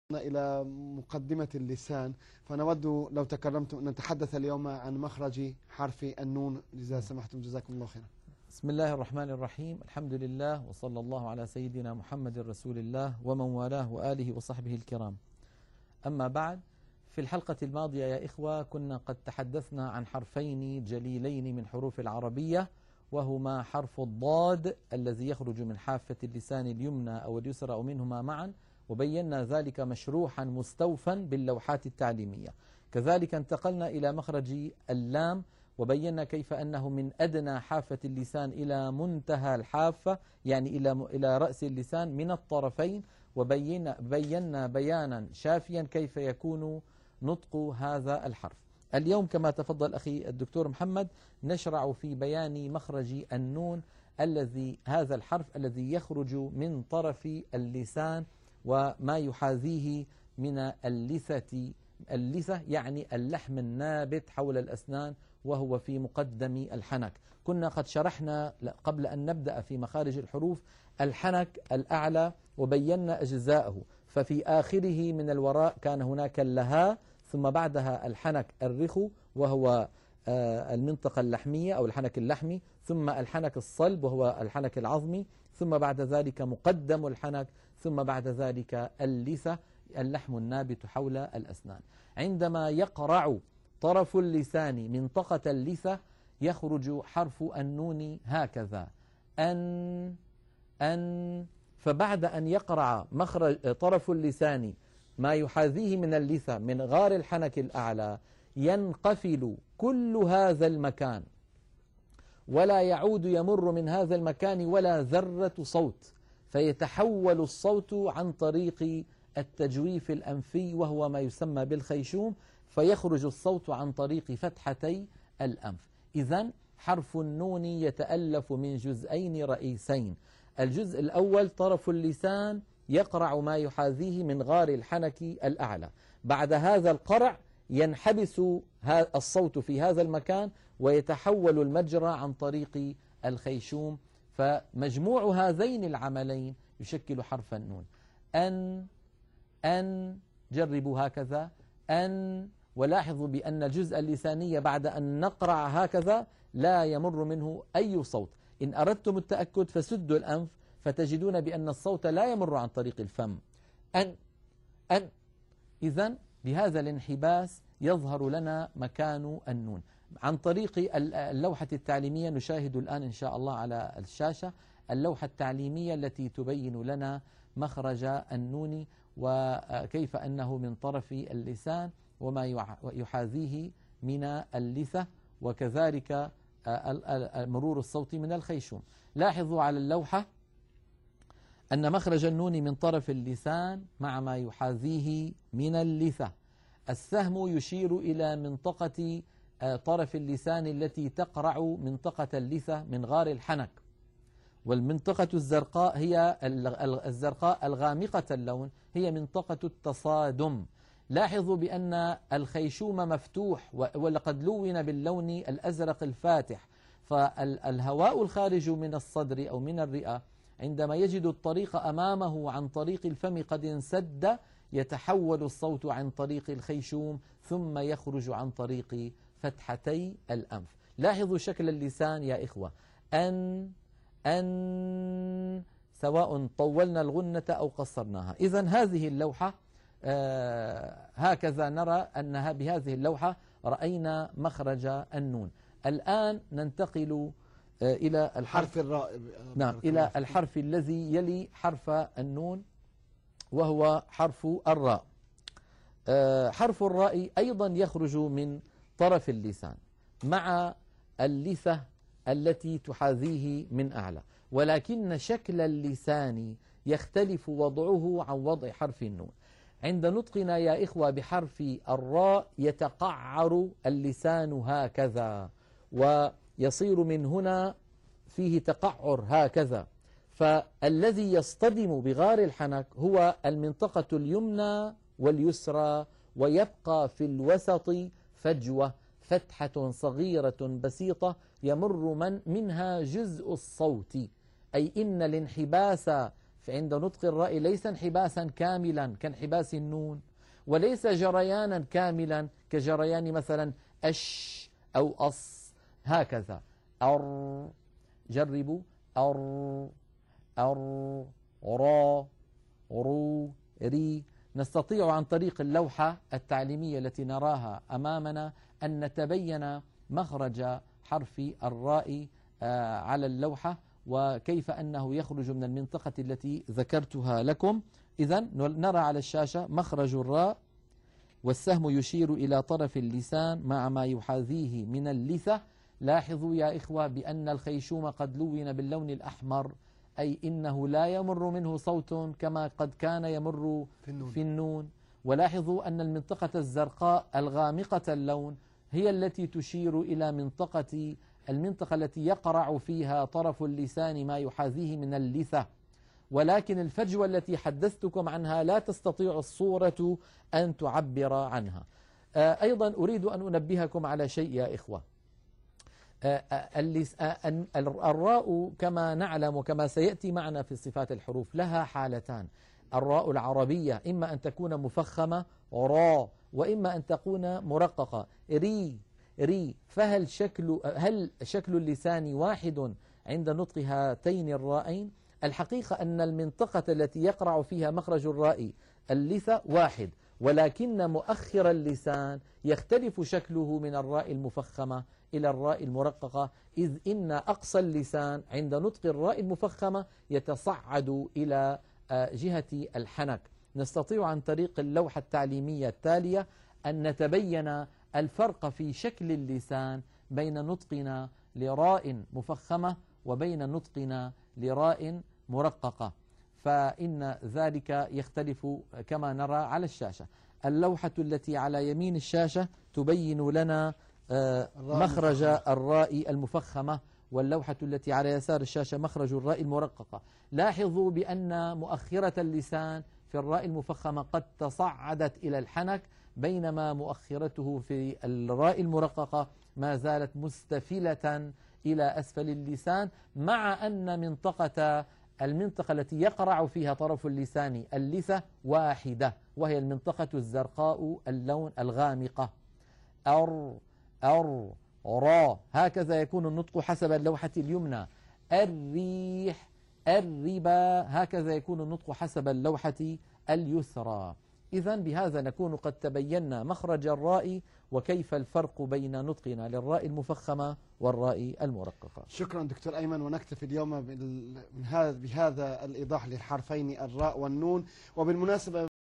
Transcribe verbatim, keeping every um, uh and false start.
إلى مقدمة اللسان، فنود لو تكرمتم أن نتحدث اليوم عن مخرج حرف النون إذا سمحتم. جزاكم الله خيرا. بسم الله الرحمن الرحيم. الحمد لله وصلى الله على سيدنا محمد رسول الله ومن والاه وآله وصحبه الكرام. أما بعد، في الحلقة الماضية يا إخوة كنا قد تحدثنا عن حرفين جليلين من حروف العربية، وهما حرف الضاد الذي يخرج من حافة اللسان اليمنى أو اليسرى أو منهما معا، وبينا ذلك مشروحا مستوفا باللوحات التعليمية. كذلك انتقلنا إلى مخرج اللام، وبينا كيف أنه من أدنى حافة اللسان إلى منتهى الحافة، يعني إلى إلى رأس اللسان من الطرفين، وبينا بينا بيانا شافيا كيف يكون نطق هذا الحرف. اليوم كما تفضل أخي الدكتور محمد نشرع في بيان مخرج النون، الذي هذا الحرف الذي يخرج من طرف اللسان وما يحاذيه من اللثة. اللثة يعني اللحم النابت حول الأسنان، وهو في مقدم الحنك. كنا قد شرحنا قبل أن نبدأ في مخارج الحروف الحنك الأعلى وبينا أجزاءه، ففي آخره من الوراء كان هناك اللهاء، ثم بعدها الحنك الرخو وهو المنطقة اللحمية أو الحنك اللحمي، ثم الحنك الصلب وهو الحنك العظمي، ثم بعد ذلك مقدم الحنك، ثم بعد ذلك اللثة اللحم النابت حول الأسنان. عندما يقرع طرف اللسان منطقة اللثة يخرج حرف النون هكذا أن أن فبعد أن يقرع مخرج طرف اللسان ما يحاذيه من اللثة من غار الحنك الأعلى ينقفل كل هذا المكان، ولا يعود يمر من هذا المكان ولا ذرة صوت، فيتحول الصوت عن طريق التجويف الأنفي وهو ما يسمى بالخيشوم، فيخرج الصوت عن طريق فتحتي الأنف. إذن حرف النون يتألف من جزئين رئيسين. الجزء الأول طرف اللسان يقرع ما يحاذيه من غار الحنك الأعلى، بعد هذا القرع ينحبس الصوت في هذا المكان ويتحول المجرى عن طريق الخيشوم، فمجموع هذين العملين يشكل حرف النون. أن أن جربوا هكذا أن، ولاحظوا بأن الجزء اللساني بعد أن نقرع هكذا لا يمر منه أي صوت. إن أردتم التأكد فسدوا الأنف فتجدون بأن الصوت لا يمر عن طريق الفم. أن أن إذن بهذا الانحباس يظهر لنا مكان النون. عن طريق اللوحة التعليمية نشاهد الآن إن شاء الله على الشاشة اللوحة التعليمية التي تبين لنا مخرج النون وكيف أنه من طرف اللسان وما يحاذيه من اللثة، وكذلك مرور الصوت من الخيشوم. لاحظوا على اللوحة أن مخرج النون من طرف اللسان مع ما يحاذيه من اللثة. السهم يشير إلى منطقة طرف اللسان التي تقرع منطقة اللثة من غار الحنك، والمنطقة الزرقاء هي الزرقاء الغامقة اللون هي منطقة التصادم. لاحظوا بأن الخيشوم مفتوح ولقد لون باللون الأزرق الفاتح، فالهواء الخارج من الصدر أو من الرئة عندما يجد الطريق أمامه عن طريق الفم قد انسد يتحول الصوت عن طريق الخيشوم ثم يخرج عن طريق فتحتي الأنف. لاحظوا شكل اللسان يا إخوة، أن أن سواء طولنا الغنة أو قصرناها. إذن هذه اللوحة آه هكذا نرى أنها بهذه اللوحة رأينا مخرج النون. الآن ننتقل آه إلى الحرف الراء. نعم، إلى الحرف الذي يلي حرف النون وهو حرف الراء. آه حرف الراء أيضا يخرج من طرف اللسان مع اللثة التي تحاذيه من أعلى، ولكن شكل اللسان يختلف وضعه عن وضع حرف النون. عند نطقنا يا إخوة بحرف الراء يتقعر اللسان هكذا ويصير من هنا فيه تقعر هكذا، فالذي يصطدم بغار الحنك هو المنطقة اليمنى واليسرى، ويبقى في الوسط فجوة فتحة صغيرة بسيطة يمر من منها جزء الصوت، أي إن الانحباس فعند نطق الراء ليس انحباسا كاملا كانحباس النون، وليس جريانا كاملا كجريان مثلا أش أو أص، هكذا. أر، جربوا، أر أر را رو ري. نستطيع عن طريق اللوحة التعليمية التي نراها أمامنا أن نتبين مخرج حرف الراء على اللوحة، وكيف أنه يخرج من المنطقة التي ذكرتها لكم. إذن نرى على الشاشة مخرج الراء، والسهم يشير إلى طرف اللسان مع ما يحاذيه من اللثة. لاحظوا يا إخوة بأن الخيشوم قد لون باللون الأحمر، أي إنه لا يمر منه صوت كما قد كان يمر في النون, في النون. ولاحظوا أن المنطقة الزرقاء الغامقة اللون هي التي تشير إلى منطقة المنطقة التي يقرع فيها طرف اللسان ما يحاذيه من اللثة، ولكن الفجوة التي حدثتكم عنها لا تستطيع الصورة أن تعبر عنها. أيضا أريد أن أنبهكم على شيء يا إخوة. الراء كما نعلم وكما سيأتي معنا في صفات الحروف لها حالتان. الراء العربية إما أن تكون مفخمة را، وإما أن تكون مرققة ري ري. فهل شكل هل شكل اللسان واحد عند نطق هاتين الرائين؟ الحقيقة أن المنطقة التي يقرع فيها مخرج الراء اللثة واحد، ولكن مؤخر اللسان يختلف شكله من الراء المفخمة إلى الراء المرققة، إذ إن أقصى اللسان عند نطق الراء المفخمة يتصعد إلى جهة الحنك. نستطيع عن طريق اللوحة التعليمية التالية أن نتبين الفرق في شكل اللسان بين نطقنا لراء مفخمة وبين نطقنا لراء مرققة، فإن ذلك يختلف كما نرى على الشاشة. اللوحة التي على يمين الشاشة تبين لنا مخرج الراء المفخمة، واللوحة التي على يسار الشاشة مخرج الراء المرققة. لاحظوا بأن مؤخرة اللسان في الراء المفخمة قد تصعدت إلى الحنك، بينما مؤخرته في الراء المرققة ما زالت مستفلة إلى أسفل اللسان، مع أن منطقة المنطقة التي يقرع فيها طرف اللسان اللثة واحدة، وهي المنطقة الزرقاء اللون الغامقة. أر أر را، هكذا يكون النطق حسب اللوحة اليمنى. الريح الربا، هكذا يكون النطق حسب اللوحة اليسرى. إذن بهذا نكون قد تبينا مخرج الراء وكيف الفرق بين نطقنا للراء المفخمة والراء المرققة. شكرا دكتور أيمن، ونكتفي اليوم بهذا الإيضاح للحرفين الراء والنون. وبالمناسبة